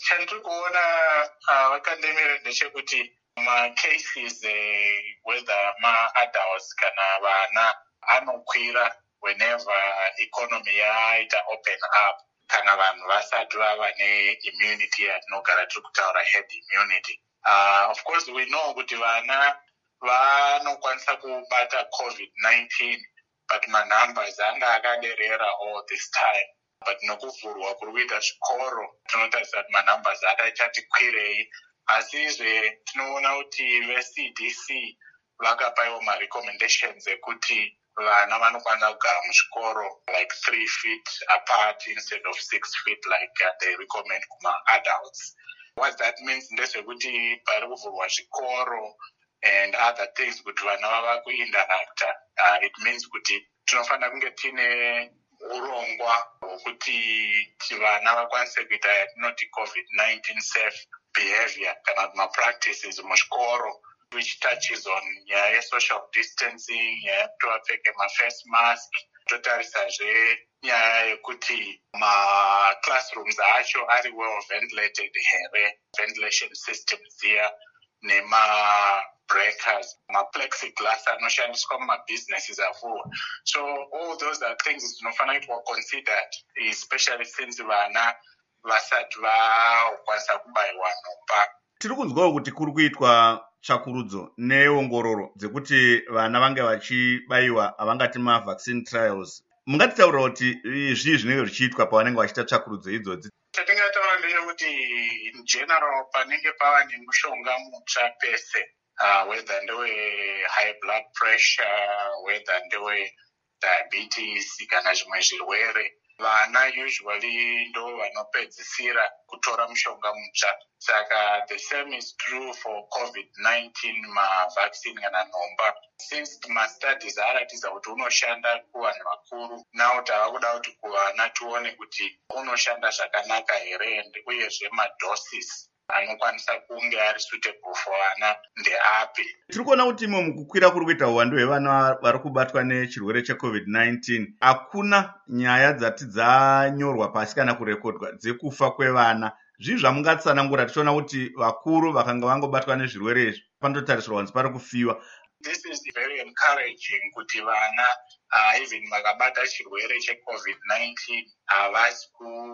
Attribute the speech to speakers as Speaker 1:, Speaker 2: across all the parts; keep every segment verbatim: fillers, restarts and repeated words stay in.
Speaker 1: chandiri kuona vakandemera ndechekuti macases whether ma-adults kana vana anokwira whenever economy yaita open up kana vanhu vasati vava neimmunity yatinogara tiri kutaura herd immunity. Uh, of course we know kuti vana vanokwanisa kubata covid nineteen but manumbers anga akaderera all this time. But nokuvhurwa kuri kuita zvikoro tinotarisa kuti manumbers adachati kwirei, asi izve tinoona kuti ve-C D C vakapaiwo ma-recommendations ekuti vana vanokwanisa kugara muzvikoro like three feet apart instead of six feet like uh, they recommend kuma-adults. What that means ndezvekuti pari kuvhurwa zvikoro and other things kuti vana vava kuinteracta. Uh, it means kuti tinofanira kunge tine urongwa hwokuti vana vakwanise kuita yatinoti covid nineteen safe behavior kana ma-practices muzvikoro which touches on nyaya ye-social distancing, nyaya yekuti vapfeke ma-face mask. Totarisazve nyaya yekuti ma-classrooms acho ari well ventilated here, ventilation systems dziya nema-breakers, ma-plexiglass anoshandiswa muma-businesses avhurwa. So all those are things dzinofanira kuitwa considered, especially since vana vasati vakwanisa kubayiwa nhomba.
Speaker 2: Tiri kunzwawo kuti kuri kuitwa tsvakurudzo neongororo dzekuti vana vange vachibayiwa avangati ma-vaccine trials. Mungatitaura kuti zvii zvinenge zvichiitwa pavanenge vachiita tsvakurudzo idzodzi?
Speaker 1: Chatingataura ndechekuti in general panenge pava nemushonga mutsva pese, uh, whether ndewe high blood pressure, whether ndewe diabetes kana zvimwe zvirwere, vana usually ndo vanopedzisira kutora mushonga mutsva. Saka the same is true for covid nineteen ma-vaccine kana nhomba. Since ma-studies aratidza kuti unoshanda kuvanhu vakuru, now tava kuda kuti kuvana tione kuti unoshanda zvakanaka here, uyezve ma-doses anokwanisa kunge ari suitable for vana ndeapi.
Speaker 2: Tiri kuona kuti imo mukukwira kuri kuita uwandu hwevana vari kubatwa nechirwere checovid nineteen, hakuna nyaya dzati dzanyorwa pasi kana kurekodwa dzekufa kwevana. Zvii zvamungatsanangura tichiona kuti vakuru vakanga vangobatwa nezvirwere izvi panototarisirwa kunzi pari kufiwa?
Speaker 1: This is very encouraging kuti vana uh, even vakabata chirwere checovid nineteen havasi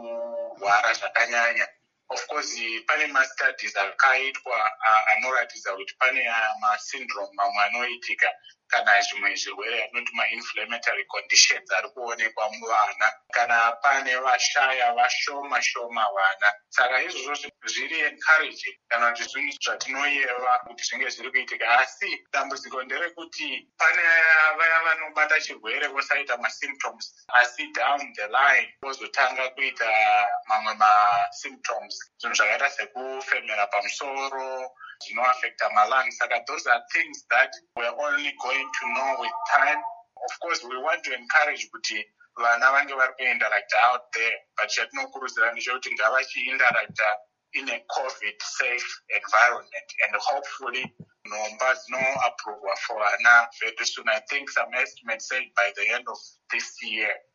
Speaker 1: kurwara zvakanyanya. Of course pane ma-studies akaitwa uh, anoratidza kuti pane uh, ma-syndrome mamwe anoitika kana zvimwe zvirwere atinoti ma-inflammatory conditions ari kuonekwa muvana kana pane vashaya vashoma shoma vana. Saka izvozvo zviri encouraging kana kuti zvinhu zvatinoyeva kuti zvinge zviri kuitika, asi dambudziko nderekuti pane vaya vanobata chirwere vosaita ma-symptoms, asi down the line vozotanga kuita mamwe ma-symptoms, zvinhu zvakaita sekufemera pamusoro, zvinoaffecta ma-lungs. Saka those are things that we're only going to know with time. Of course we want to encourage kuti vana vange vari kuinteracta out there, but chatinokurudzira ndechekuti ngavachiinteracta in a covid safe environment, and hopefully nhomba dzinoappruvwa for vana very soon. I think some estimates said by the end of this year